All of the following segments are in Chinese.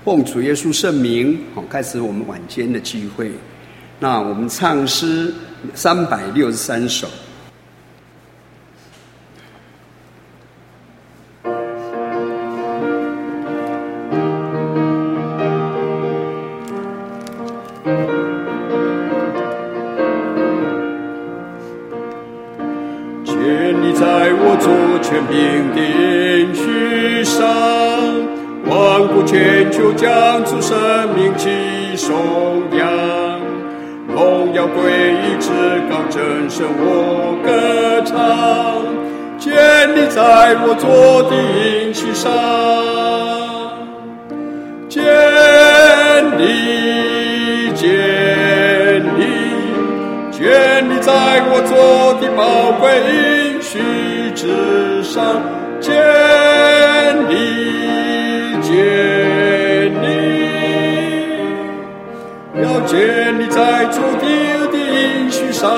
奉主耶稣圣名，开始我们晚间的聚会。那我们唱诗363首。 建立在我左权柄的应许上，万国全球将主生命起颂扬，荣耀归于至高真神我歌唱。建立在我左的应许上，建立在我左的宝贵应许之上，建立在左的应许上，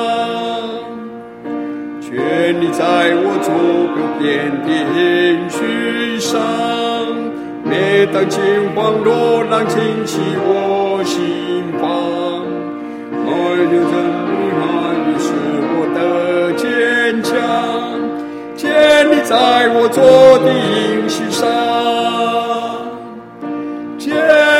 建立在我左边的应许上。每当惊慌落浪侵袭我心房，留着你话语是我的坚强，建立在我左的应许上，建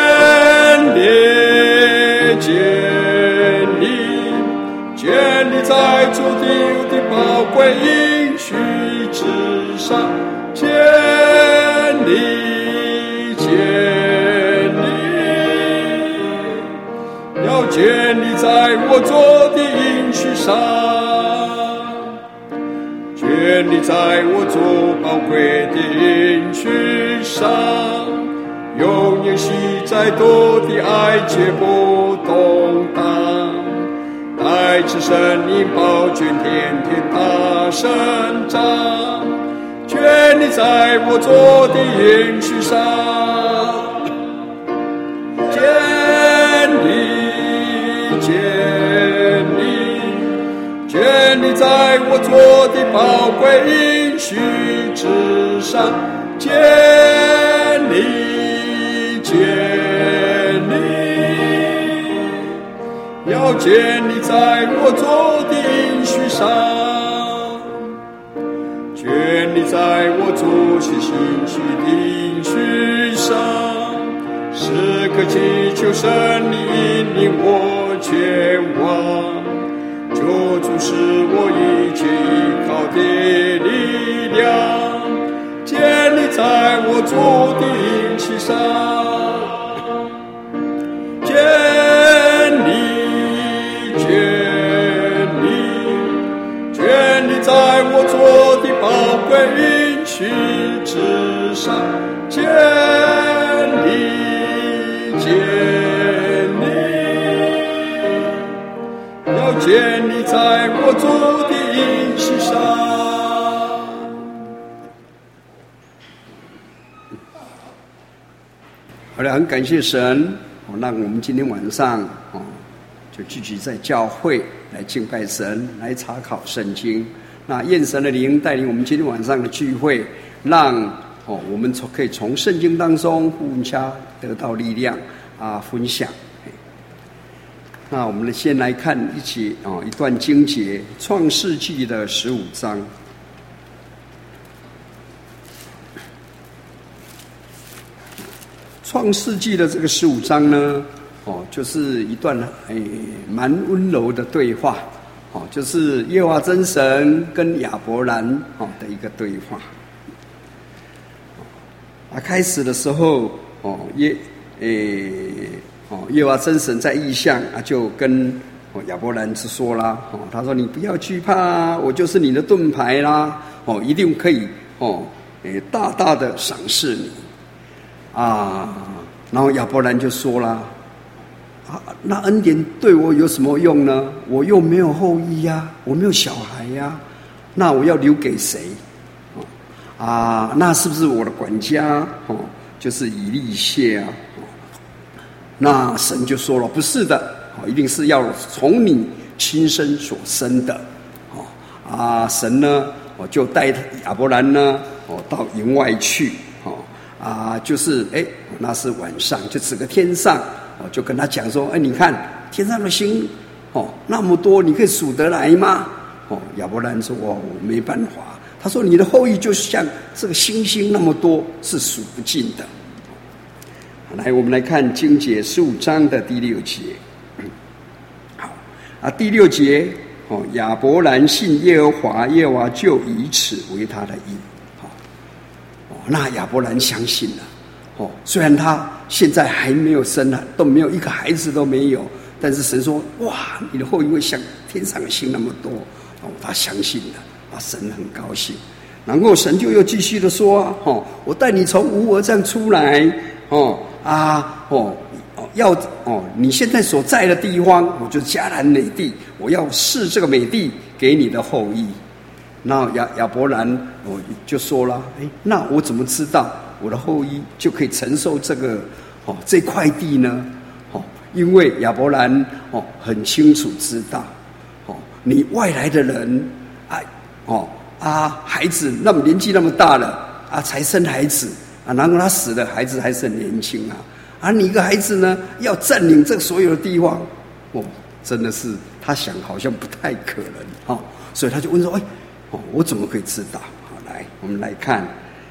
立在左的宝贵应许之上，建立在我左的应许上，建立在我左宝贵的应许上，永远系在多的爱结不动荡，带着神灵宝卷天天大生长，建立在我左的应许上，建立在我左的宝贵应许之上，建立要建立在我左的应许上，建立在我左是应许的应许上，时刻祈求神引领我前往，救主是我一切依靠的力量，建立在我左的应许上，建立在我左的宝贵应许之上，建立要建立在我左的应许上。 好了，很感谢神，让我们今天晚上就聚集在教会来敬拜神，来查考圣经。那愿神的灵带领我们今天晚上的聚会，让我们可以从圣经当中互相得到力量分享。那我们先来看一段经节，创世纪的15章。创世纪的这个15章呢，就是一段蛮温柔的对话，就是耶和华真神跟亚伯兰的一个对话。开始的时候耶和华真神在异象就跟亚伯兰说啦，他说你不要惧怕我就是你的盾牌啦，一定可以大大的赏赐你然后亚伯兰就说啦，那恩典对我有什么用呢？我又没有后裔呀，我没有小孩呀，那我要留给谁？那是不是我的管家就是以利谢啊？那神就说了，不是的，一定是要从你亲生所生的。神呢就带亚伯兰呢到营外去就是那是晚上，就指个天上就跟他讲说，你看天上的星那么多，你可以数得来吗？亚伯兰说，我没办法。他说，你的后裔就像这个星星那么多，是数不尽的。来，我们来看经节15章的第6节。好第6节亚伯兰信耶和华，耶和华就以此为他的义。那亚伯兰相信了。虽然他现在还没有生了，都没有一个孩子都没有，但是神说，哇，你的后裔会像天上的星那么多。他相信了，神很高兴。然后神就又继续的说，我带你从乌尔这样出来，你现在所在的地方，我就迦南美地，我要赐这个美地给你的后裔。那亚伯兰就说了，那我怎么知道我的后裔就可以承受这块地呢？因为亚伯兰很清楚知道，你外来的人孩子那么年纪那么大了才生孩子然后他死了，孩子还是很年轻你一个孩子呢要占领这所有的地方，真的是他想好像不太可能所以他就问说，我怎么可以知道？来，我们来看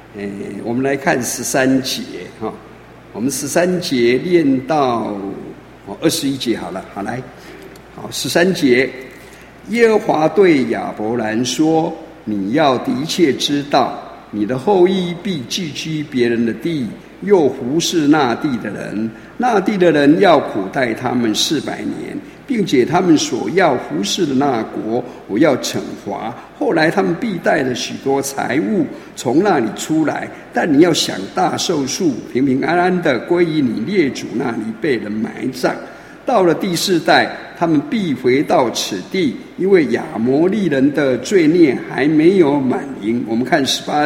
13节我们13节念到21节好了。好，来，13节，耶和华对亚伯兰说，你要的确知道，你的后裔必寄居别人的地，又服侍那地的人，那地的人要苦待他们400年，并且他们所要服侍的那国，我要惩罚。后来他们必带着许多财物从那里出来，但你要享大寿数，平平安安的归于你列祖那里，被人埋葬。到了第4代，他们必回到此地，因为亚摩利人的罪孽还没有满盈。我们看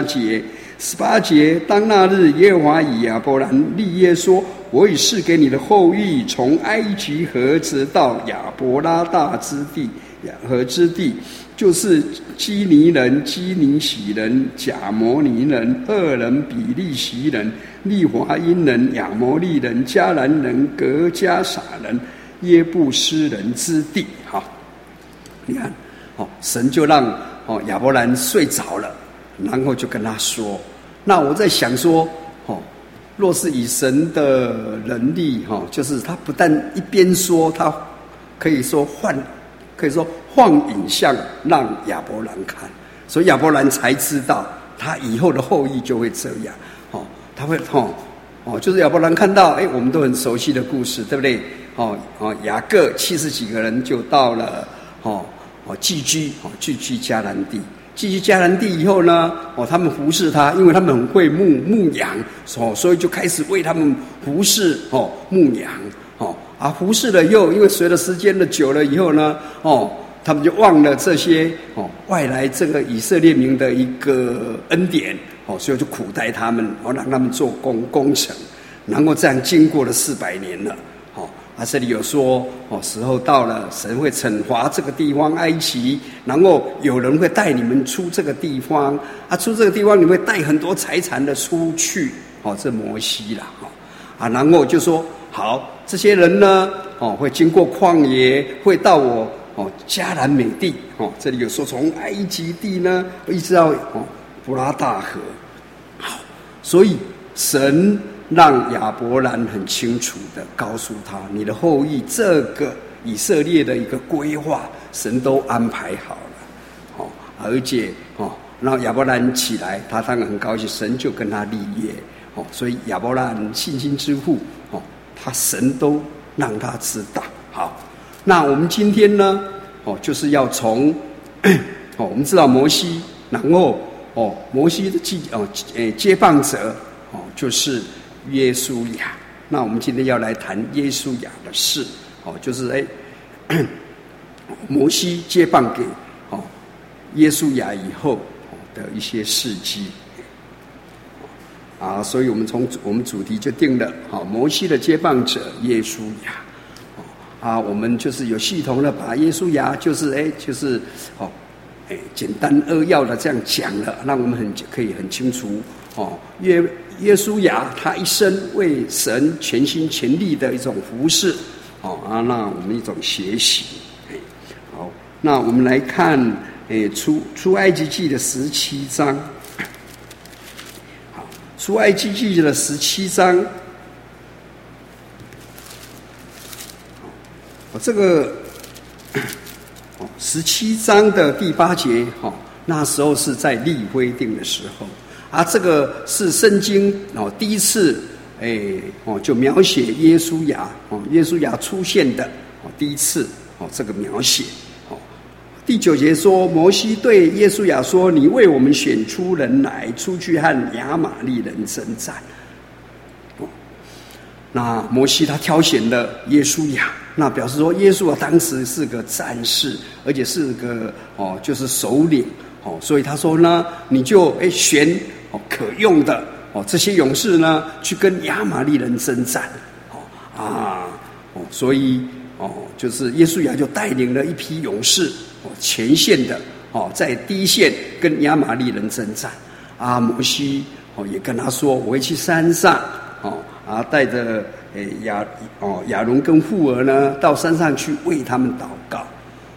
18节，当那日，耶和华以亚伯兰立约说，我已赐给你的后裔，从埃及河直到亚伯拉大之地，河之地，就是基尼人、基尼喜人、甲摩尼人、赫人、比利洗人、利华因人、亚摩利人、迦南人、革迦撒人、耶布斯人之地。你看神就让亚伯兰睡着了，然后就跟他说，那我在想说若是以神的能力就是他不但一边说，他可以说放影像让亚伯兰看，所以亚伯兰才知道他以后的后裔就会这样他会就是亚伯兰看到我们都很熟悉的故事，对不对？雅各70几个人就到了寄居迦南地。寄居迦南地以后呢他们服侍他，因为他们很会牧羊所以就开始为他们服侍牧羊服侍了以后，因为随着时间的久了以后呢他们就忘了这些外来这个以色列民的一个恩典所以就苦待他们让他们做工程，然后这样经过了400年了这里有说时候到了，神会惩罚这个地方埃及，然后有人会带你们出这个地方出这个地方你会带很多财产的出去这摩西啦然后就说好，这些人呢会经过旷野，会到我迦南美地这里有说从埃及地呢一直到伯拉大河。好，所以神让亚伯兰很清楚的告诉他，你的后裔这个以色列的一个规划神都安排好了而且让亚伯兰起来，他当然很高兴，神就跟他立约所以亚伯兰信心之父他神都让他知道。好，那我们今天呢就是要从我们知道摩西，然后摩西的接棒者就是约书亚。那我们今天要来谈约书亚的事就是摩西接棒给约书亚以后的一些事迹所以我们主题就定了摩西的接棒者约书亚我们就是有系统的把约书亚就是简单扼要的这样讲了，让我们可以很清楚耶稣亚他一生为神全心全力的一种服事，那我们一种学习。好，那我们来看出埃及记的17章。好，出埃及记的17章，这个17章的第8节，那时候是在立灰定的时候。这个是圣经第一次就描写耶稣亚耶稣亚出现的第一次这个描写。第9节说，摩西对耶稣亚说：“你为我们选出人来，出去和亚玛利人征战。”那摩西他挑选了耶稣亚，那表示说耶稣啊当时是个战士，而且是个就是首领所以他说呢，你就选可用的这些勇士呢，去跟亚玛利人征战所以就是耶稣亚就带领了一批勇士前线的在第一线跟亚玛利人征战摩西也跟他说，我会去山上带着亚伦跟户珥呢到山上去为他们祷告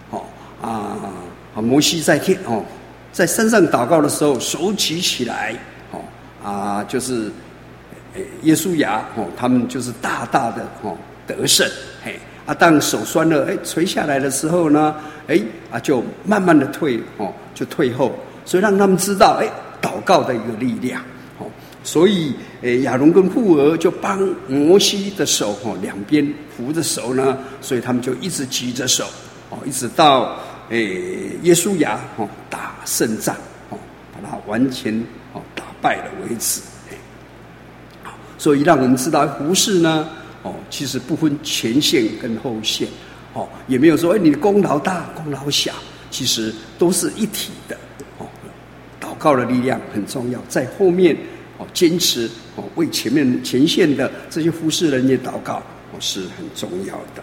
摩西在山上祷告的时候，手举起来就是耶稣亚他们就是大大的得胜当手酸了垂下来的时候呢就慢慢的就退后，所以让他们知道祷告的一个力量所以亚伦跟户珥就帮摩西的手两边扶着手呢，所以他们就一直举着手一直到耶稣亚打胜仗把它完全打败了为止所以让我们知道服事呢其实不分前线跟后线也没有说你的功劳大功劳小，其实都是一体的祷告的力量很重要，在后面坚持为前线的这些服事人员祷告是很重要的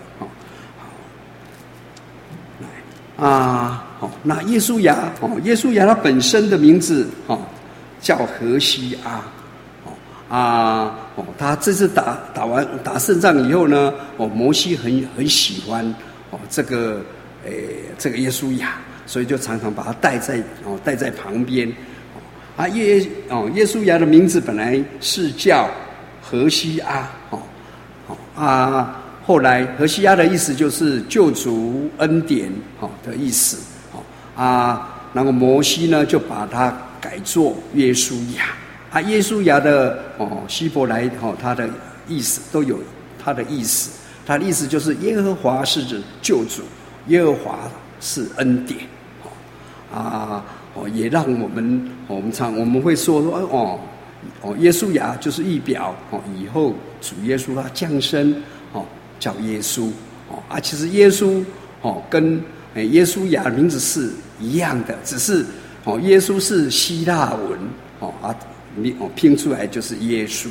那耶稣亚耶稣亚他本身的名字叫何西阿他这次打胜仗以后呢摩西很喜欢这个耶稣亚，所以就常常把他带在旁边耶稣亚的名字本来是叫何西阿后来何西阿的意思就是救赎恩典的意思然后摩西呢就把它改作耶稣亚耶稣亚的希伯来它的意思都有它的意思，它的意思就是耶和华是指救主，耶和华是恩典也让我们会说耶稣亚就是预表以后主耶稣他降生叫耶稣其实耶稣跟耶稣亚名字是一样的，只是耶稣是希腊文拼出来就是耶稣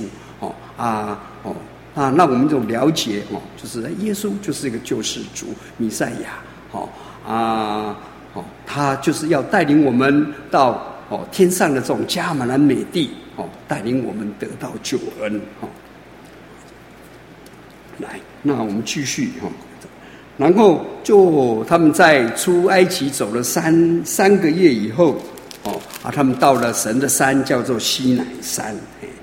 那我们这种了解就是耶稣就是一个救世主弥赛亚他就是要带领我们到天上的这种迦南美地带领我们得到救恩来，那我们继续然后就他们在出埃及走了三个月以后他们到了神的山，叫做西乃山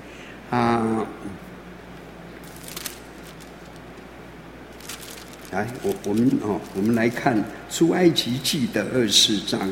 来我们来看出埃及记的24章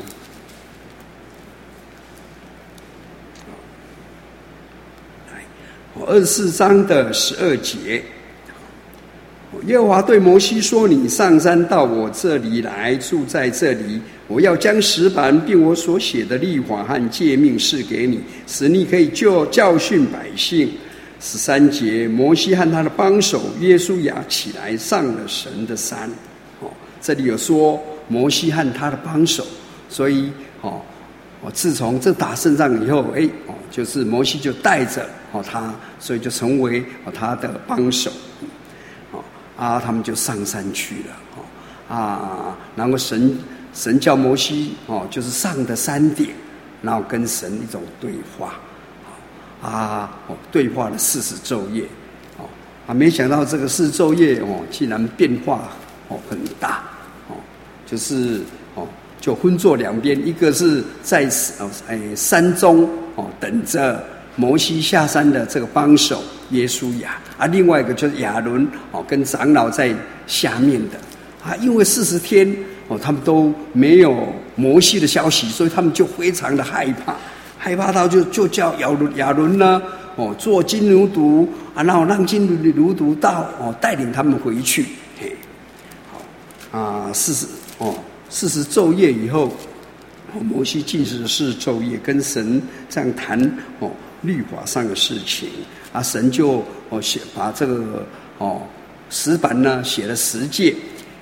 24章的12节，耶和华对摩西说：“你上山到我这里来，住在这里。我要将石板并我所写的律法和诫命赐给你，使你可以教训百姓。”13节，摩西和他的帮手约书亚起来上了神的山。这里有说摩西和他的帮手，所以自从这打胜仗以后，就是摩西就带着他，所以就成为他的帮手。他们就上山去了然后神叫摩西就是上的山顶，然后跟神一种对话对话了40昼夜，没想到这个40昼夜竟然变化很大，就是就分作两边，一个是在山中等着摩西下山的这个帮手耶稣亚，另外一个就是亚伦跟长老在下面的因为40天他们都没有摩西的消息，所以他们就非常的害怕到就叫亚伦呢做金牛犊然后让金牛犊到带领他们回去。40昼夜以后，摩西禁食40昼夜，跟神这样谈律法上的事情神就把这个石板呢写了10诫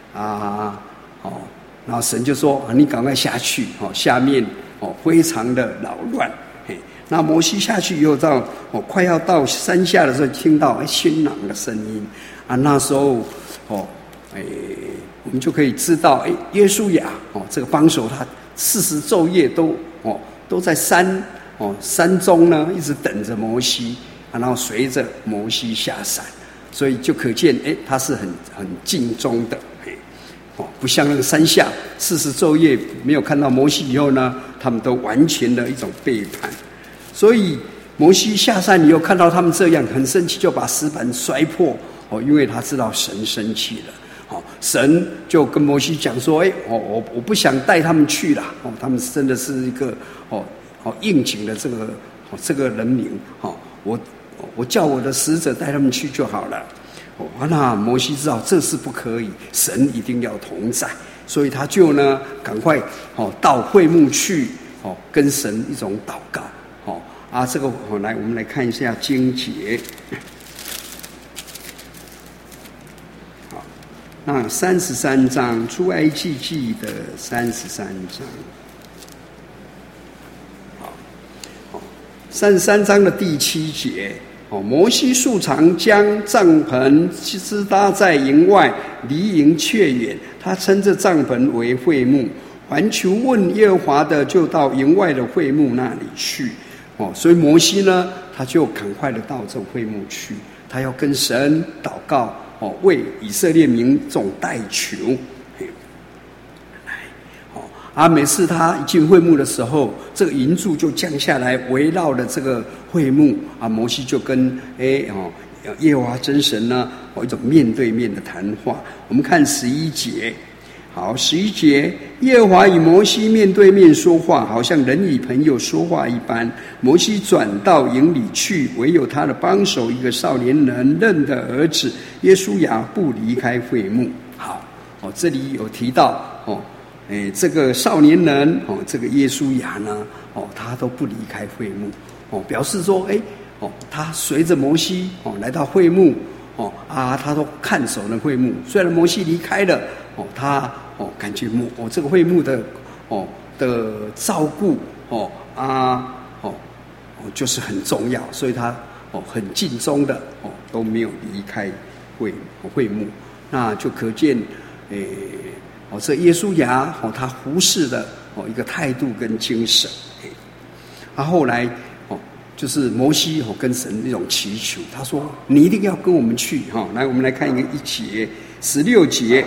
然后神就说你赶快下去下面非常的扰乱。那摩西下去以后到快要到山下的时候，听到喧嚷的声音那时候我们就可以知道耶稣亚这个帮手他40昼夜都在山中呢一直等着摩西然后随着摩西下山，所以就可见他是很尽忠的不像那个山下40昼夜没有看到摩西以后呢，他们都完全的一种背叛。所以摩西下山以后看到他们这样很生气，就把石板摔破因为他知道神生气了神就跟摩西讲说我不想带他们去了他们真的是一个应景的这个人民我叫我的使者带他们去就好了那摩西知道这是不可以，神一定要同在，所以他就呢赶快到会幕去跟神一种祷告这个来我们来看一下经节。那33章出埃及记的33章33章的第7节摩西素常将帐篷支搭在营外，离营却远，他称这帐篷为会幕。凡求问耶和华的，就到营外的会幕那里去所以摩西呢他就赶快的到这会幕去，他要跟神祷告为以色列民众代求。每次他一进会幕的时候，这个银柱就降下来围绕了这个会幕摩西就跟耶和华真神呢一种面对面的谈话。我们看11节。好，11节，耶和华与摩西面对面说话，好像人与朋友说话一般。摩西转到营里去，唯有他的帮手一个少年人认的儿子耶稣亚不离开会幕。好这里有提到这个少年人这个耶稣亚呢他都不离开会幕表示说他随着摩西来到会幕他都看守了会幕。虽然摩西离开了他感觉这个会幕的照顾就是很重要，所以他很尽忠的都没有离开会幕。那就可见这耶稣亚他忽视了一个态度跟精神。后来就是摩西跟神那种祈求，他说你一定要跟我们去来我们来看一节16节。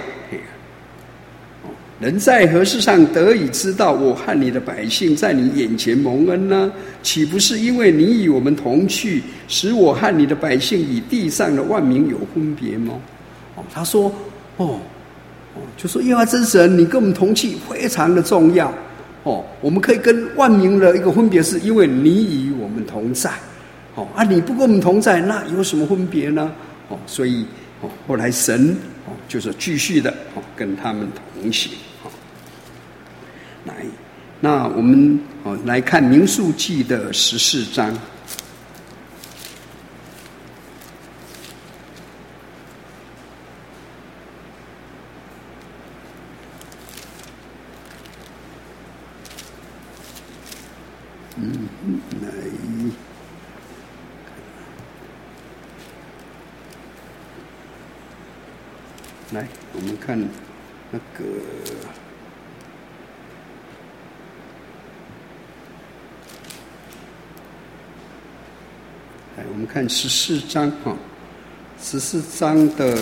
人在何事上得以知道我和你的百姓在你眼前蒙恩呢？岂不是因为你与我们同去，使我和你的百姓与地上的万民有分别吗？他说就说耶和华真神你跟我们同去非常的重要我们可以跟万民的一个分别，是因为你与我们同在你不跟我们同在，那有什么分别呢？所以后来神就是继续的跟他们同行。那我们来看民数记的14章。来，我们看那个我们看14章14章的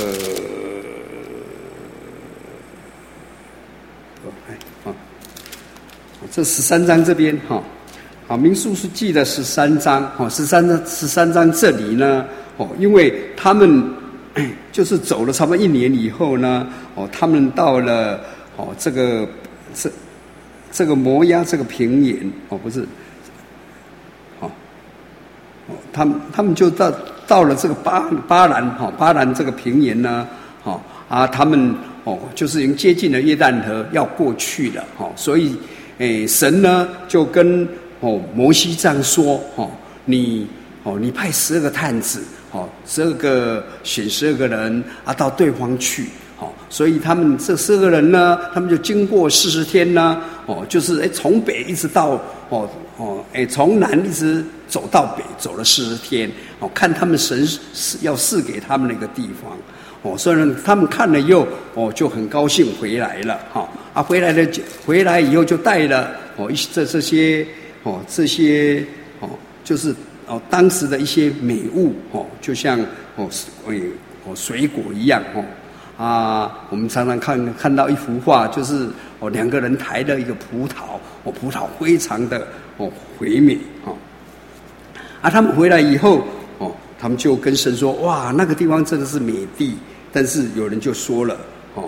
这13章这边民数记的13章13章这里呢因为他们就是走了差不多1年以后呢他们到了这个摩押这个平原不是他们就到了这个巴兰这个平原呢他们就是已经接近了约旦河要过去了所以神呢就跟摩西这样说你派12个探子选12个人到对方去所以他们这12个人呢他们就经过40天呢就是从北一直到从南一直走到北走了40天看他们神要赐给他们的一个地方所以呢他们看了以后就很高兴回来了回来以后就带了这些就是当时的一些美物就像水果一样我们常常看到一幅画，就是2个人抬了一个葡萄，葡萄非常的肥美他们回来以后他们就跟神说：哇，那个地方真的是美地。但是有人就说了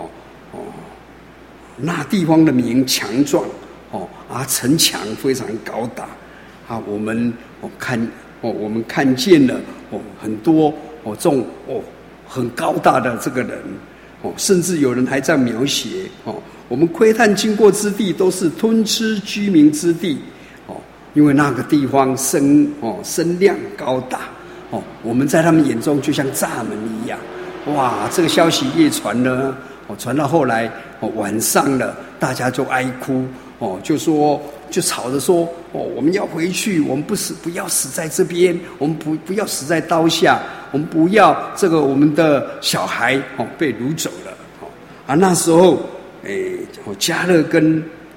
那地方的名强壮城墙非常高大我们看见了很多这种很高大的这个人甚至有人还这样描写我们窥探经过之地都是吞吃居民之地因为那个地方声量高大我们在他们眼中就像蚱蜢一样。哇，这个消息越传呢传到后来晚上了，大家就哀哭就吵着说我们要回去，我们不要死在这边，我们不要死在刀下，我们不要我们的小孩被掳走了那时候迦勒跟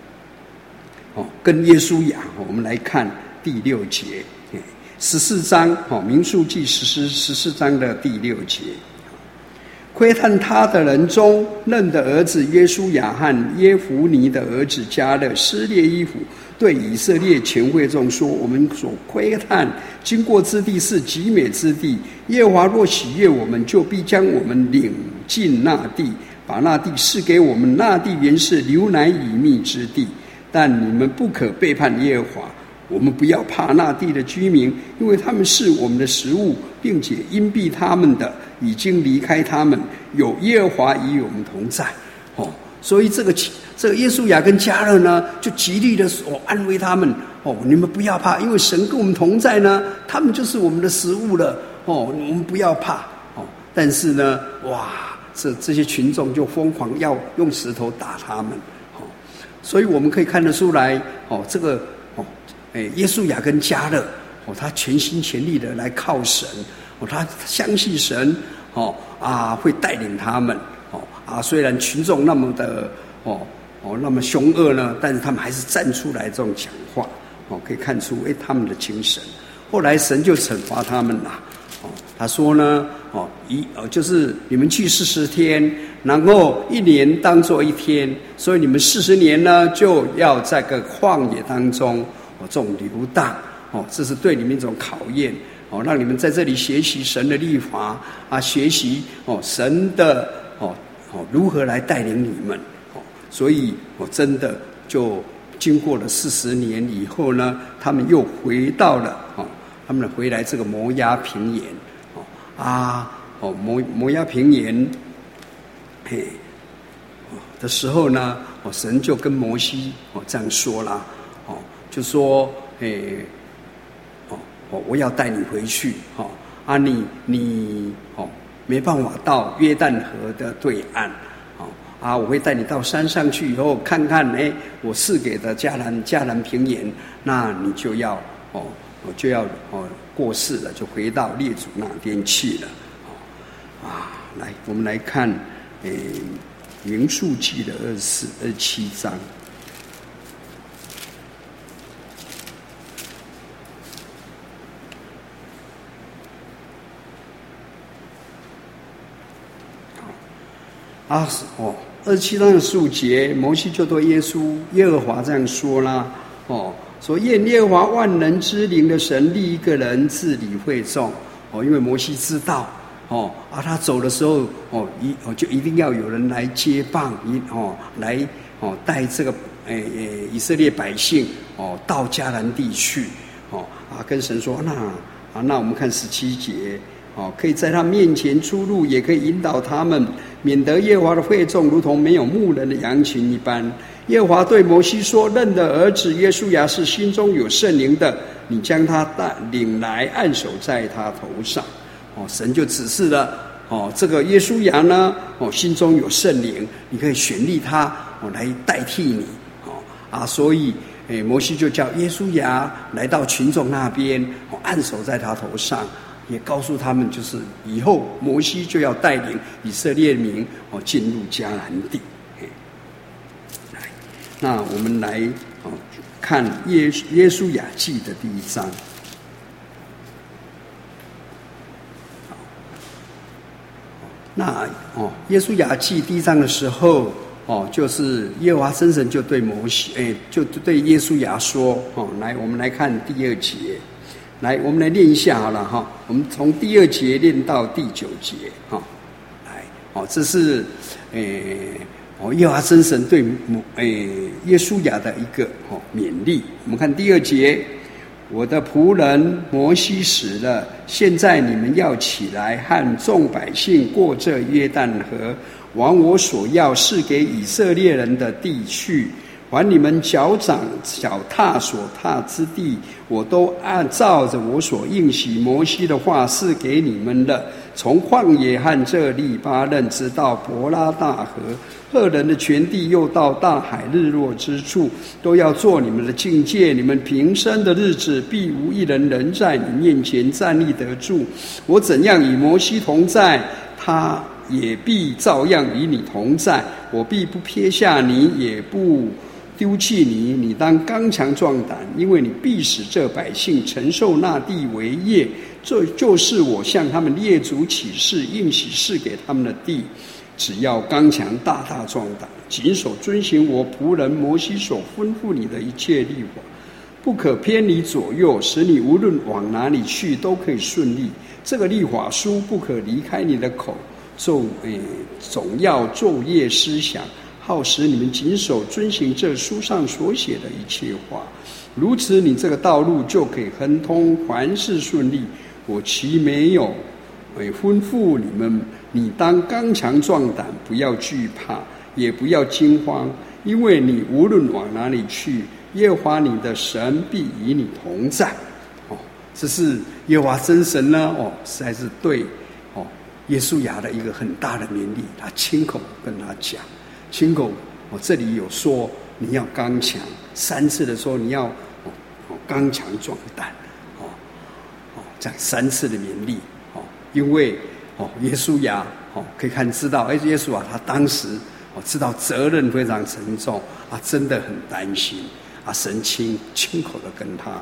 约书亚我们来看第6节14章民数记14章的第6节。窥探他的人中，嫩的儿子约书亚和耶孚尼的儿子迦勒撕裂衣服，对以色列全会众说：我们所窥探经过之地是极美之地，耶和华若喜悦我们，就必将我们领进那地，把那地赐给我们。那地原是流奶与蜜之地，但你们不可背叛耶和华。我们不要怕那地的居民，因为他们是我们的食物，并且荫庇他们的已经离开他们，有耶和华与我们同在所以这个约书亚跟迦勒呢，就极力的安慰他们你们不要怕，因为神跟我们同在呢，他们就是我们的食物了我们不要怕但是呢，哇，这些群众就疯狂要用石头打他们所以我们可以看得出来这个约书亚跟迦勒他全心全力的来靠神他相信神会带领他们虽然群众那么的那么凶恶呢，但是他们还是站出来这种讲话可以看出他们的精神。后来神就惩罚他们了他说呢就是你们去40天，然后1年当作1天，所以你们40年呢就要在个旷野当中这种流荡这是对你们一种考验让你们在这里学习神的律法学习神的如何来带领你们所以真的就经过了40年以后呢，他们又回到了他们回来这个摩押平原摩押平原的时候呢神就跟摩西这样说啦就说我要带你回去你没办法到约旦河的对岸我会带你到山上去以后看看我赐给的迦南平原，那你就要过世了，就回到列祖那边去了来我们来看民数记的27章。 27章的15节，摩西就对耶和华这样说啦，说愿耶和华万能之灵的神立一个人治理会众，因为摩西知道，他走的时候，就一定要有人来接棒，来带这个以色列百姓到迦南地去，跟神说，那我们看17节。可以在他面前出入，也可以引导他们，免得耶和华的会众如同没有牧人的羊群一般。耶和华对摩西说：嫩的儿子约书亚是心中有圣灵的，你将他领来，按手在他头上。神就指示了，这个约书亚呢，心中有圣灵，你可以选立他，来代替你。所以摩西就叫约书亚来到群众那边，按手在他头上。也告诉他们，就是以后摩西就要带领以色列民进入迦南地。那我们来看约书亚记的第1章。那约书亚记第1章的时候，就是耶和华真神就对摩西，就对约书亚说，来，我们来看第2节。来，我们来念一下好了哈。我们从第2节念到第9节哈。来，这是耶和华真神对约书亚的一个勉励。我们看第2节，我的仆人摩西死了，现在你们要起来，和众百姓过这约旦河，往我所要赐给以色列人的地去。凡你们脚踏所踏之地，我都按照着我所应许摩西的话赐给你们的。从旷野和这利巴嫩直到伯拉大河，赫人的全地，又到大海日落之处，都要做你们的境界。你们平生的日子，必无一人能在你面前站立得住。我怎样与摩西同在，他也必照样与你同在。我必不撇下你，也不丢弃你，你当刚强壮胆，因为你必使这百姓承受那地为业，这就是我向他们列祖起誓应许赐给他们的地。只要刚强大大壮胆，谨守遵行我仆人摩西所吩咐你的一切律法，不可偏离左右，使你无论往哪里去都可以顺利。这个律法书不可离开你的口，总要昼夜思想，好使你们谨守遵行这书上所写的一切话，如此你这个道路就可以亨通，凡事顺利。我岂没有吩咐你们，你当刚强壮胆，不要惧怕，也不要惊慌，因为你无论往哪里去，耶和华你的神必与你同在。这是耶和华真神呢，实在是对约书亚的一个很大的勉励。他亲口跟他讲，亲口这里有说你要刚强，3次的说你要刚强壮胆，这样3次的勉励。因为约书亚可以知道，约书亚他当时知道责任非常沉重啊，真的很担心啊，神亲口的跟他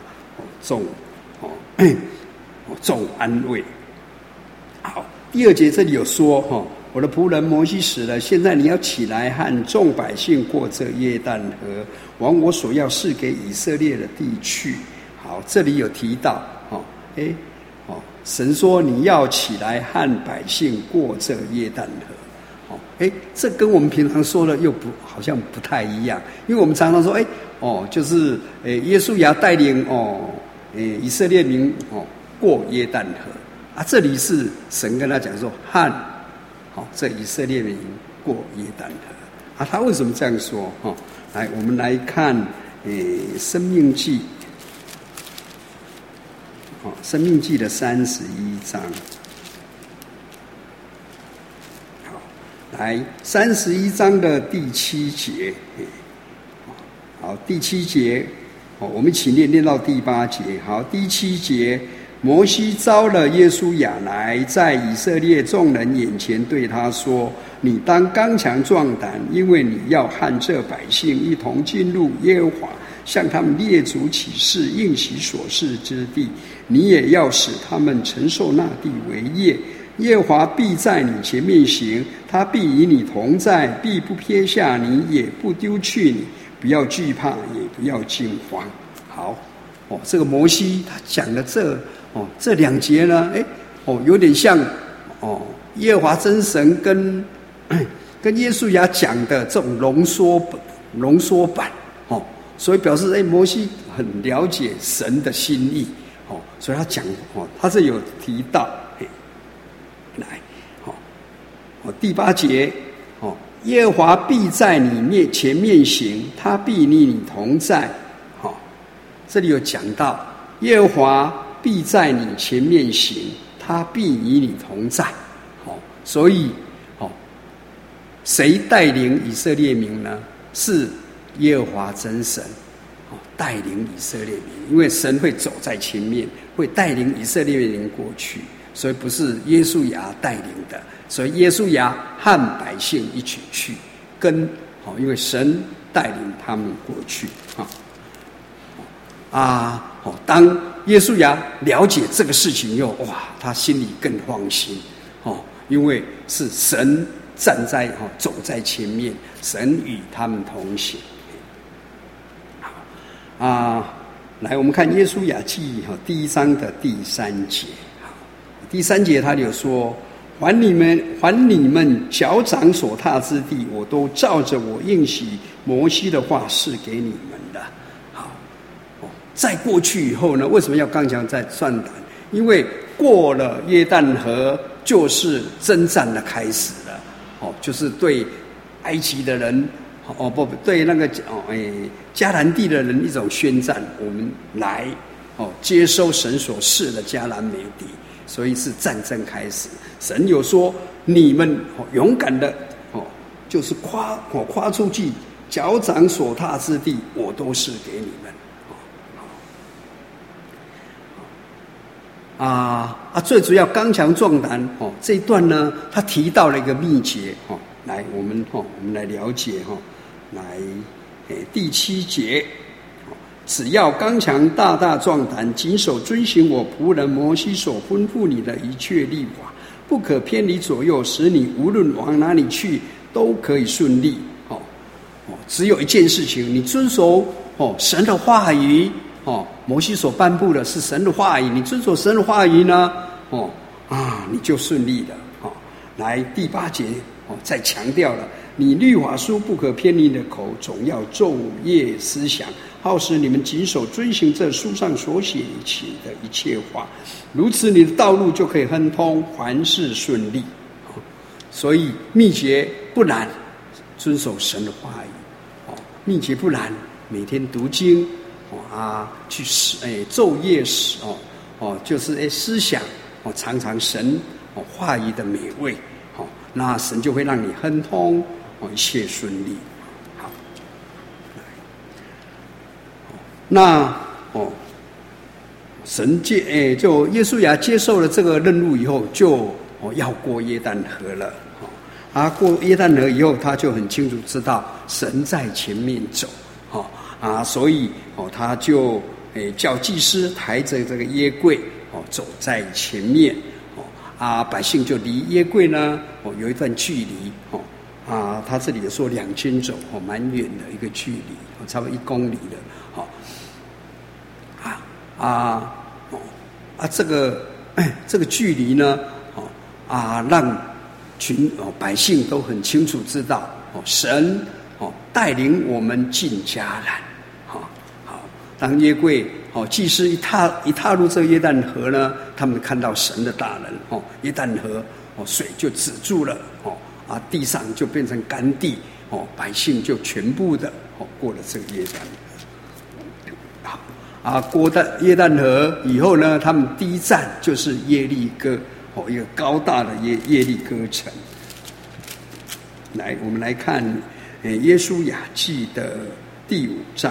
重安慰。好，第2节这里有说我的仆人摩西死了，现在你要起来，和众百姓过这约旦河，往我所要赐给以色列的地去。好，这里有提到神说你要起来，和百姓过这约旦河。这跟我们平常说的又好像不太一样，因为我们常常说就是约书亚带领以色列民过约旦河啊，这里是神跟他讲说和这以色列民过约旦河啊，他为什么这样说？来，我们来看申命记，申命记的31章。好，来31章的第7节。好，第7节，我们一起念到第8节。好，第7节，摩西招了约书亚来，在以色列众人眼前对他说：你当刚强壮胆，因为你要和这百姓一同进入耶和华向他们列祖起誓应许所示之地，你也要使他们承受那地为业， 耶和华必在你前面行，他必与你同在，必不撇下你，也不丢去你。不要惧怕，也不要惊慌。好，这个摩西他讲的这两节呢，有点像耶和华真神跟约书亚讲的这种浓缩版，所以表示摩西很了解神的心意，所以他讲，他这有提到，来，第8节，耶和华必在你前面行，他必与你同在，这里有讲到耶和华必在你前面行，他必与你同在，所以谁带领以色列民呢？是耶和华真神带领以色列民，因为神会走在前面，会带领以色列民过去，所以不是约书亚带领的，所以约书亚和百姓一起去，因为神带领他们过去当约书亚了解这个事情以后，他心里更放心因为是神站在走在前面，神与他们同行。来，我们看约书亚记第1章的第3节。第3节他有说：还你们脚掌所踏之地，我都照着我应许摩西的话是给你们的。在过去以后呢，为什么要刚强在算胆？因为过了约旦河就是征战的开始了，就是对埃及的人，对那个迦南地的人一种宣战，我们来接收神所赐的迦南美地，所以是战争开始。神有说，你们勇敢的就是跨出去，脚掌所踏之地，我都是给你们。最主要刚强壮胆这一段呢，他提到了一个秘诀来，我们来了解来第7节，只要刚强大大壮胆，谨守遵行我仆人摩西所吩咐你的一切律法，不可偏离左右，使你无论往哪里去都可以顺利。只有一件事情，你遵守神的话语。摩西所颁布的是神的话语，你遵守神的话语呢，你就顺利了。来第8节再强调了，你律法书不可偏离你的口，总要昼夜思想，好使你们谨守遵行这书上所写起的一切话，如此你的道路就可以亨通，凡事顺利。所以秘诀不难，遵守神的话语。秘诀不难，每天读经。去昼夜就是思想尝尝神话语的美味，那神就会让你亨通，一切顺利。好，那神就约书亚接受了这个任务以后，就要过约旦河了。过约旦河以后，他就很清楚知道神在前面走。所以他就叫祭司抬着这个约柜走在前面，百姓就离约柜呢有一段距离，他这里说2千走，蛮远的一个距离，差不多1公里的，这个距离呢，让百姓都很清楚知道神带领我们进迦南。当约柜祭司一踏入这个约旦河呢，他们看到神的大能，约旦河水就止住了，地上就变成干地，百姓就全部的过了这个约旦河。过了约旦河以后呢，他们第一站就是耶利哥，一个高大的耶利哥城。来，我们来看约书亚记的第5章。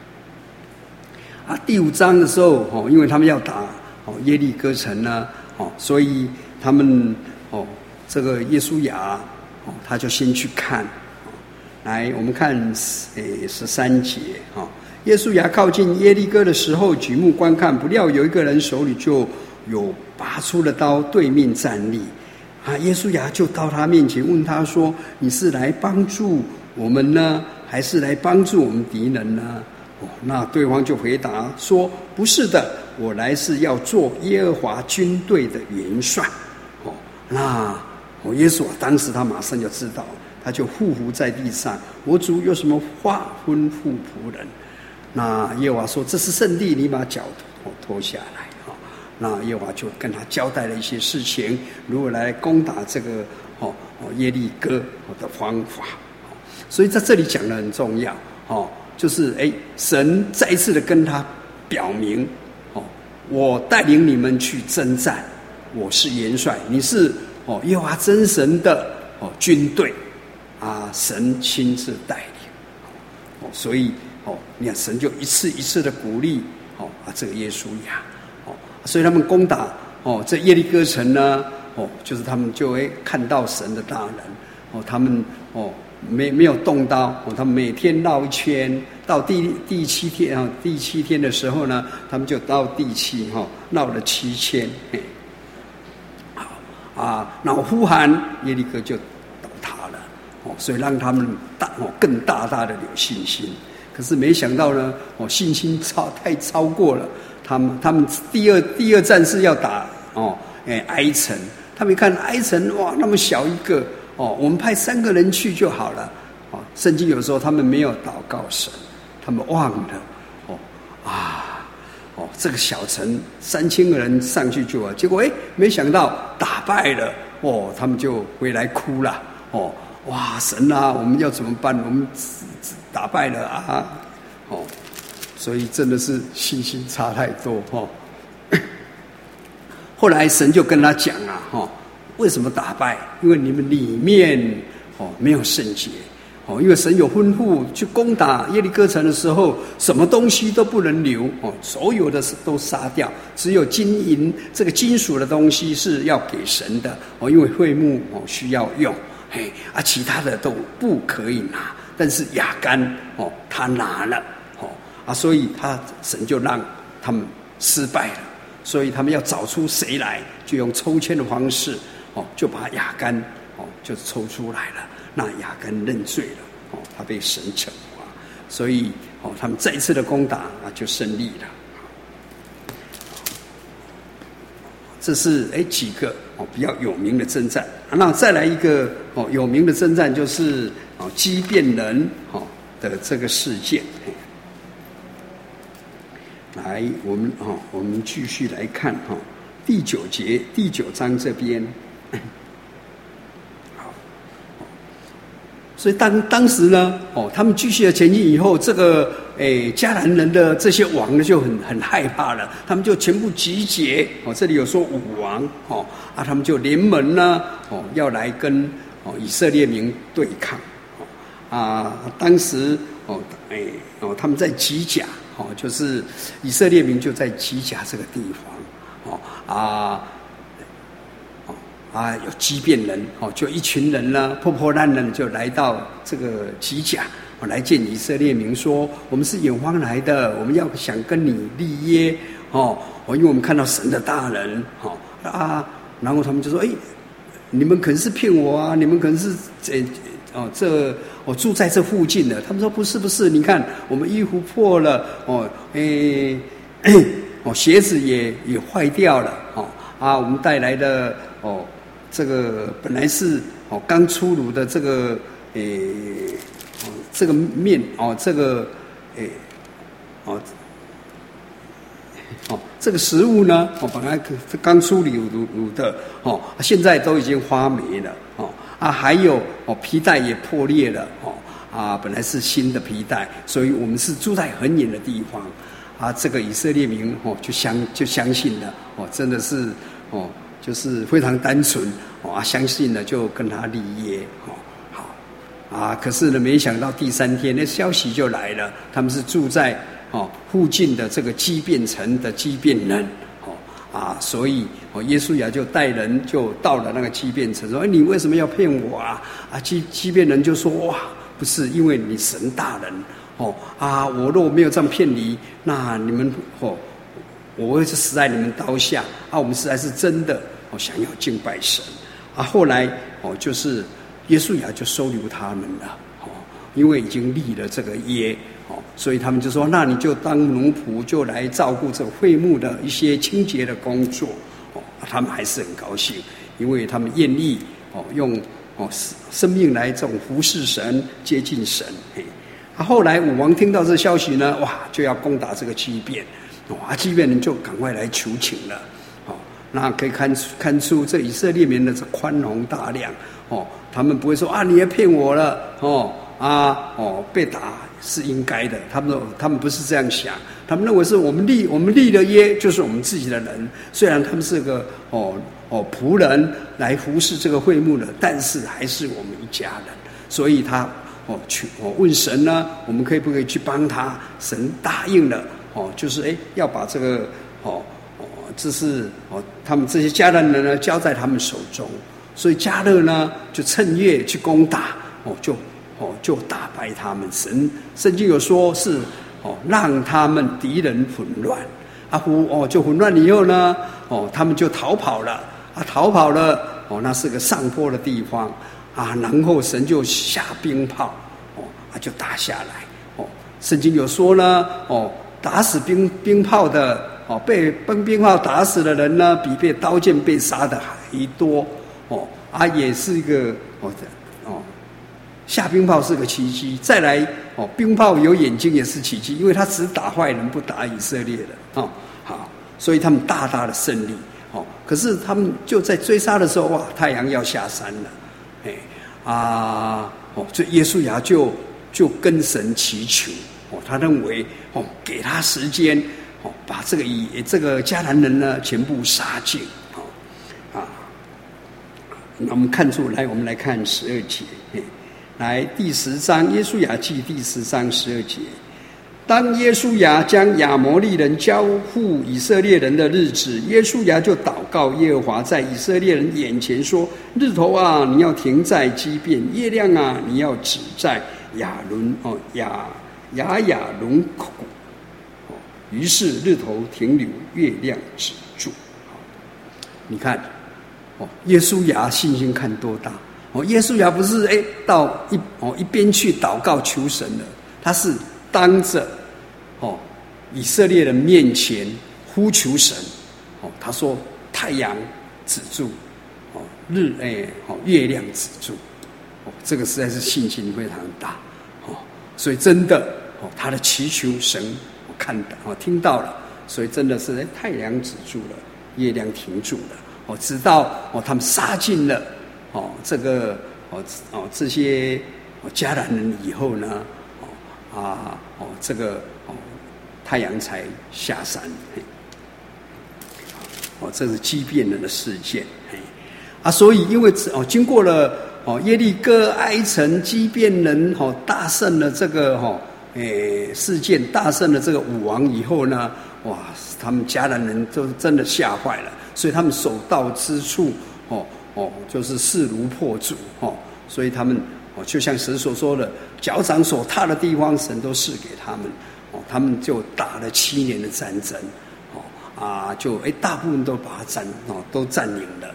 第5章的时候，因为他们要打耶利哥城呢，所以他们这个约书亚他就先去看。来，我们看13节约书亚靠近耶利哥的时候，举目观看，不料有一个人手里就有拔出了刀，对面站立。 耶稣亚就到他面前问他说：“你是来帮助我们呢，还是来帮助我们敌人呢？”那对方就回答说：“不是的，我来是要做耶和华军队的元帅。”那耶稣当时他马上就知道，他就匍匐在地上：“我主有什么话吩咐仆人？”那耶和华说：“这是圣地，你把脚脱下来。”那耶和华就跟他交代了一些事情，如何来攻打这个耶利哥的方法。所以在这里讲的很重要，就是神再一次的跟他表明，我带领你们去征战，我是元帅，你是耶和华真神的军队神亲自带领。所以你看神就一次一次的鼓励这个耶稣亚。所以他们攻打这耶利哥城呢，就是他们就会看到神的大能，他们没有动刀，他们每天绕一圈，到第七天的时候呢，他们就到第7绕了7圈，然后呼喊耶利哥就倒塌了，所以让他们更大的有信心。可是没想到呢，信心太超过了。他们第二战是要打埃城，他们一看埃城哇那么小一个我们派3个人去就好了圣经有时候他们没有祷告神，他们忘了这个小城3000个人上去就结果没想到打败了他们就回来哭了哇神啊，我们要怎么办？我们打败了所以真的是信心差太多后来神就跟他讲为什么打败？因为你们里面没有圣洁因为神有吩咐去攻打耶利哥城的时候，什么东西都不能留所有的都杀掉，只有金银这个金属的东西是要给神的因为会幕需要用其他的都不可以拿。但是亚干他拿了所以神就让他们失败了，所以他们要找出谁来，就用抽签的方式就把亚干就抽出来了。那亚干认罪了他被神惩罚，所以他们再一次的攻打就胜利了。这是几个比较有名的征战。那再来一个有名的征战，就是基遍人的这个事件。来，我们继续来看第9节第9章这边。好，所以当时呢他们继续的前进以后，这个迦南人的这些王呢就很害怕了，他们就全部集结这里有说5王他们就联盟呢要来跟以色列民对抗当时他们在吉甲就是以色列民就在吉甲这个地方有基遍人就一群人呢破破烂烂就来到这个吉甲来见以色列民说，我们是远方来的，我们要想跟你立约因为我们看到神的大能然后他们就说你们可能是骗我你们可能是我住在这附近的。他们说不是，你看我们衣服破了鞋子也坏掉了我们带来的这个本来是刚出炉的这个这个面这个这个食物呢本来刚出炉的现在都已经发霉了还有皮带也破裂了本来是新的皮带，所以我们是住在很远的地方这个以色列民就相信了真的是就是非常单纯相信了就跟他立约可是呢没想到第3天那消息就来了，他们是住在附近的这个基遍城的基遍人所以耶稣亚就带人就到了那个基遍城，说你为什么要骗我基遍人就说哇不是，因为你神大人我若没有这样骗你，那你们我会是死在你们刀下我们实在是真的想要敬拜神后来就是约书亚就收留他们了，因为已经立了这个约，所以他们就说，那你就当奴仆，就来照顾这个会幕的一些清洁的工作，他们还是很高兴，因为他们愿意用生命来这种服侍神，接近神。后来武王听到这消息呢，哇，就要攻打这个基遍，基遍人就赶快来求情了。那可以看出这以色列民的这宽宏大量，他们不会说啊，你也骗我了，被打是应该的。他们不是这样想，他们认为是我们立了约，就是我们自己的人。虽然他们是个仆人来服侍这个会幕的，但是还是我们一家人。所以他问神呢，我们可不可以去帮他？神答应了，就是要把这个这是他们这些迦南人呢交在他们手中。所以迦勒呢就趁月去攻打，就打败他们。圣经有说是让他们敌人混乱，就混乱以后呢，他们就逃跑了，那是个上坡的地方然后神就下冰炮，就打下来。圣经有说呢，打死冰炮的被冰炮打死的人呢，比被刀剑被杀的还多。也是一个下冰炮是个奇迹。再来冰炮有眼睛也是奇迹，因为他只打坏人不打以色列人好，所以他们大大的胜利。可是他们就在追杀的时候，哇，太阳要下山了，所以约书亚就跟神祈求，他认为给他时间，把这个迦南人呢全部杀尽。那我们我们来看12节，来第10章约书亚记第10章12节。当约书亚将亚摩利人交付以色列人的日子，约书亚就祷告耶和华，在以色列人眼前说：日头啊，你要停在基遍；月亮啊，你要止在亚伦口。于是日头停留，月亮止住。你看耶稣亚信心看多大！耶稣亚不是到一边去祷告求神了，他是当着以色列人面前呼求神。他说太阳止住，月亮止住。这个实在是信心非常大。所以真的他的祈求神看到听到了，所以真的是太阳止住了，月亮停住了。直到他们杀尽了这些迦南人以后呢，这个太阳才下山。这是基遍人的事件。所以因为经过了耶利哥、哀城、基遍人大胜了这个事件，大胜了这个武王以后呢，哇，他们迦南人都真的吓坏了。所以他们所到之处，就是势如破竹，所以他们就像神所说的，脚掌所踏的地方，神都赐给他们，他们就打了7年的战争，就大部分都把它都占领了，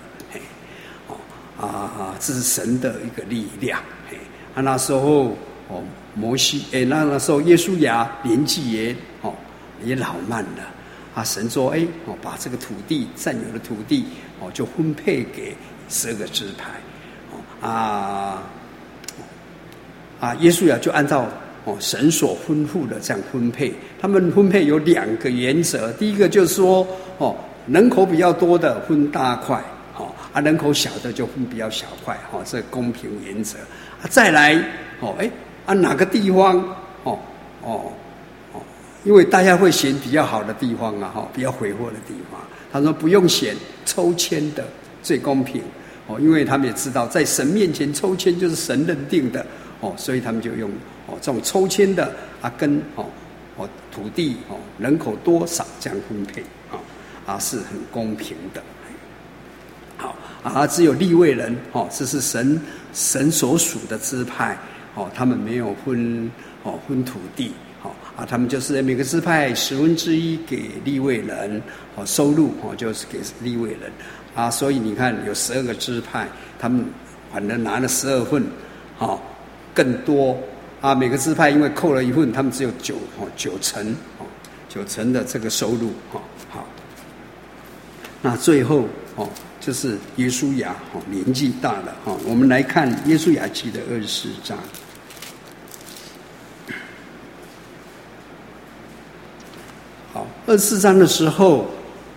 这是神的一个力量。那时候摩西，那时候耶稣亚年纪也老迈了。神说把这个土地占有的土地就分配给12个支派。耶稣亚就按照神所吩咐的这样分配。他们分配有2个原则，第一个就是说人口比较多的分大块，人口小的就分比较小块，这公平原则。再来哪个地方因为大家会选比较好的地方比较肥沃的地方。他说不用选，抽签的最公平。因为他们也知道在神面前抽签就是神认定的，所以他们就用这种抽签的跟土地人口多少这样分配是很公平的。只有利未人这是神所属的支派他们没有分土地。他们就是每个支派1/10给利未人收入就是给利未人所以你看有12个支派，他们反正拿了12份，更多每个支派因为扣了1份，他们只有9成，9成的这个收入，好。那最后就是约书亚年纪大了，我们来看约书亚记的24章。好，24章的时候，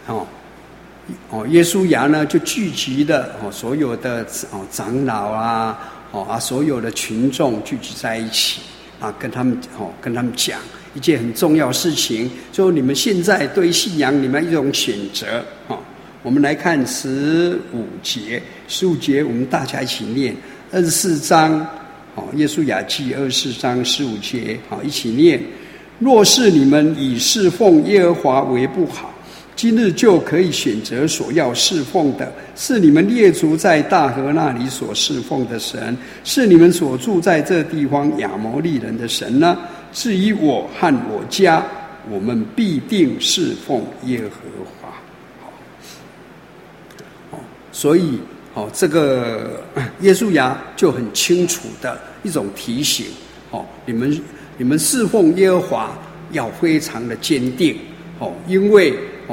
约书亚呢就聚集了所有的长老所有的群众聚集在一起跟他们讲一件很重要的事情，就你们现在对信仰你们一种选择。我们来看15节，我们大家一起念24章，约书亚记24章15节，一起念。若是你们以侍奉耶和华为不好，今日就可以选择所要侍奉的，是你们列祖在大河那里所侍奉的神，是你们所住在这地方亚摩利人的神呢。至于我和我家，我们必定侍奉耶和华。所以这个约书亚就很清楚的一种提醒，你们侍奉耶和华要非常的坚定，因为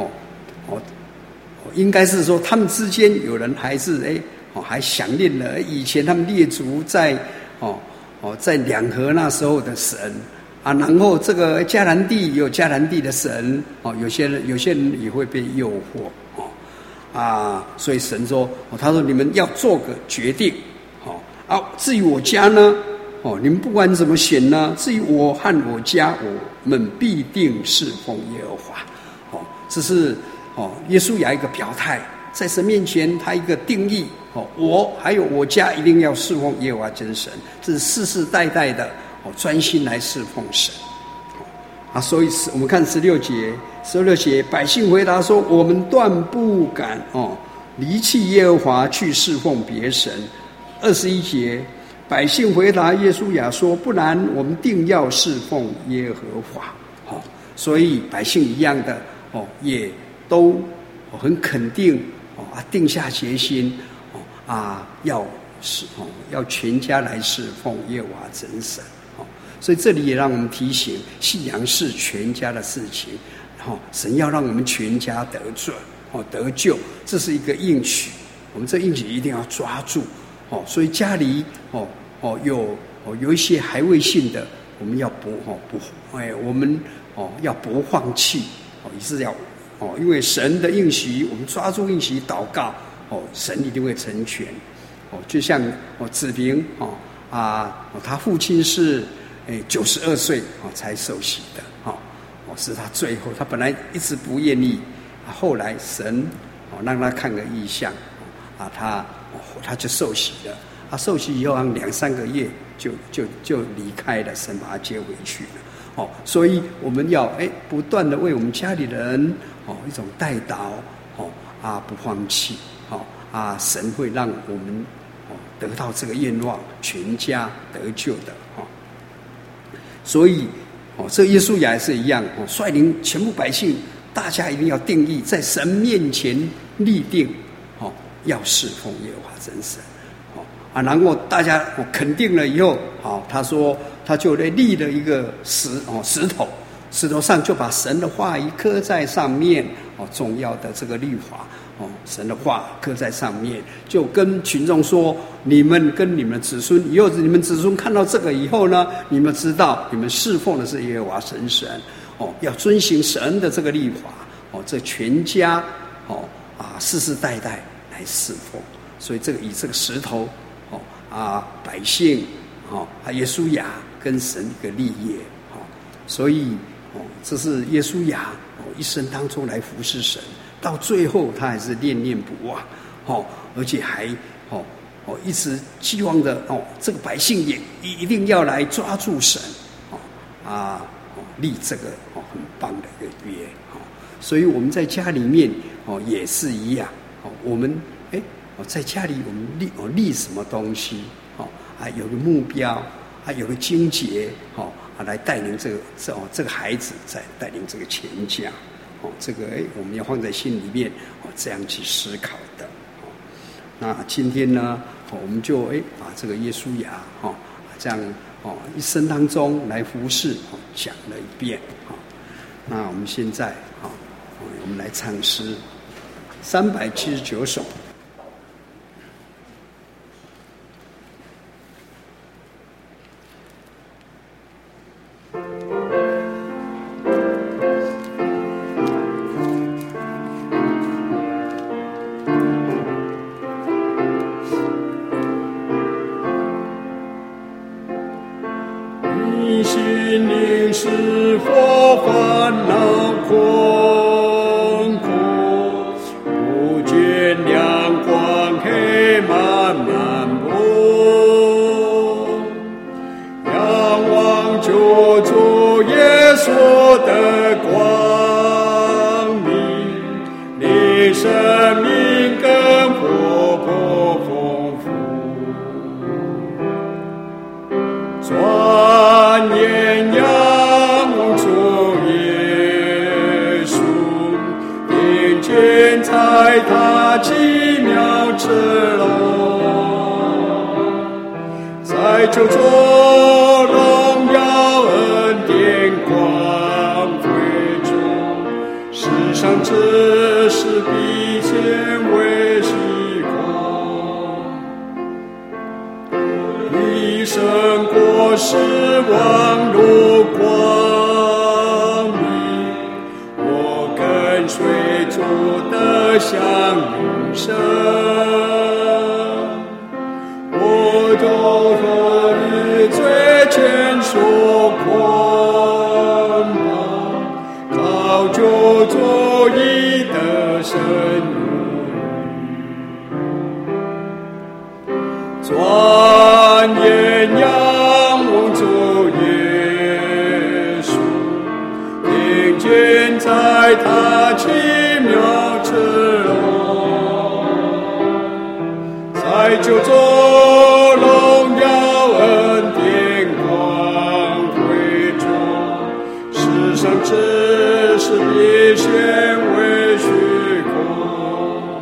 应该是说他们之间有人还是还想念了以前他们列祖在两河那时候的神然后这个迦南地有迦南地的神，有些人也会被诱惑。所以神说，他说你们要做个决定，至于我家呢，你们不管怎么选呢，至于我和我家，我们必定侍奉耶和华。这是约书亚一个表态，在神面前他一个定义，我还有我家一定要侍奉耶和华真神，这是世世代代的专心来侍奉神。所以我们看16节，百姓回答说，我们断不敢离弃耶和华去侍奉别神。21节，百姓回答约书亚说，不然我们定要侍奉耶和华。所以百姓一样的也都很肯定定下决心要全家来侍奉耶和华真神。所以这里也让我们提醒，信仰是全家的事情，神要让我们全家得救，这是一个应许，我们这应许一定要抓住。所以家里有一些还未信的，我们要我们要不放弃，也是要因为神的应许，我们抓住应许祷告，神一定会成全。就像子平他父亲是92岁才受洗的，是他最后，他本来一直不愿意，后来神让他看个异象，他就受洗了。受洗以后2-3个月就离开了，神把他接回去了。所以我们要不断的为我们家里的人一种代祷，不放弃，神会让我们得到这个愿望，全家得救的。所以这约书亚也是一样，率领全部百姓，大家一定要定义，在神面前立定，要侍奉耶和华真神。然后大家肯定了以后，他说他就立了一个石头，石头上就把神的话语刻在上面，重要的这个律法，神的话刻在上面，就跟群众说，你们跟你们子孙，以后你们子孙看到这个以后呢，你们知道你们侍奉的是耶和华真神，要遵行神的这个律法，这全家世世代代来侍奉。所以以这个石头百姓约书亚跟神一个立业，所以这是约书亚一生当中来服侍神，到最后他还是念念不忘，而且还一直希望的这个百姓也一定要来抓住神，立这个很棒的一个约。所以我们在家里面也是一样，我们在家里我们立什么东西，有个目标，有个经节，来带领这个孩子，再带领这个全家。 这个我们要放在心里面这样去思考的。那今天呢，我们就把这个耶稣亚这样一生当中来服侍讲了一遍。那我们现在我们来唱诗379首。 你心灵是否烦恼困苦？不见亮光黑慢慢步，仰望救主耶稣的光明，你生命更活泼丰富。转眼仰望主耶稣，眼见在他奇妙之路，在救主荣耀恩典光辉中，世上之事必见为虚空，一生过失望路光明，我跟随主的向永生，我都昨日最前所捆绑，靠救主义的生转眼仰望主耶稣，听见在他奇妙之路，在救主荣耀恩典光辉中，世上之事必显为虚空，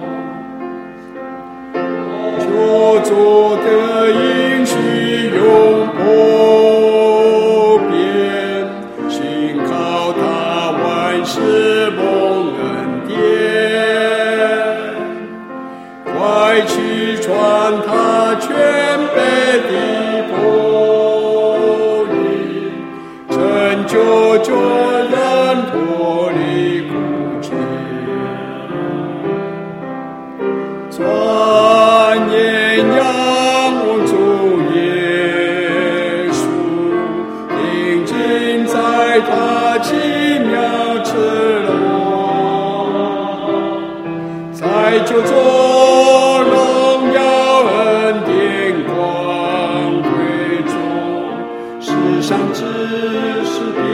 救主的应许永不变，信靠他万事蒙恩典，快去传他全备的福音，拯救救人脱离苦境，转眼仰望主耶稣，定睛在他奇妙之路，在救主荣耀恩典光辉中，世上之事必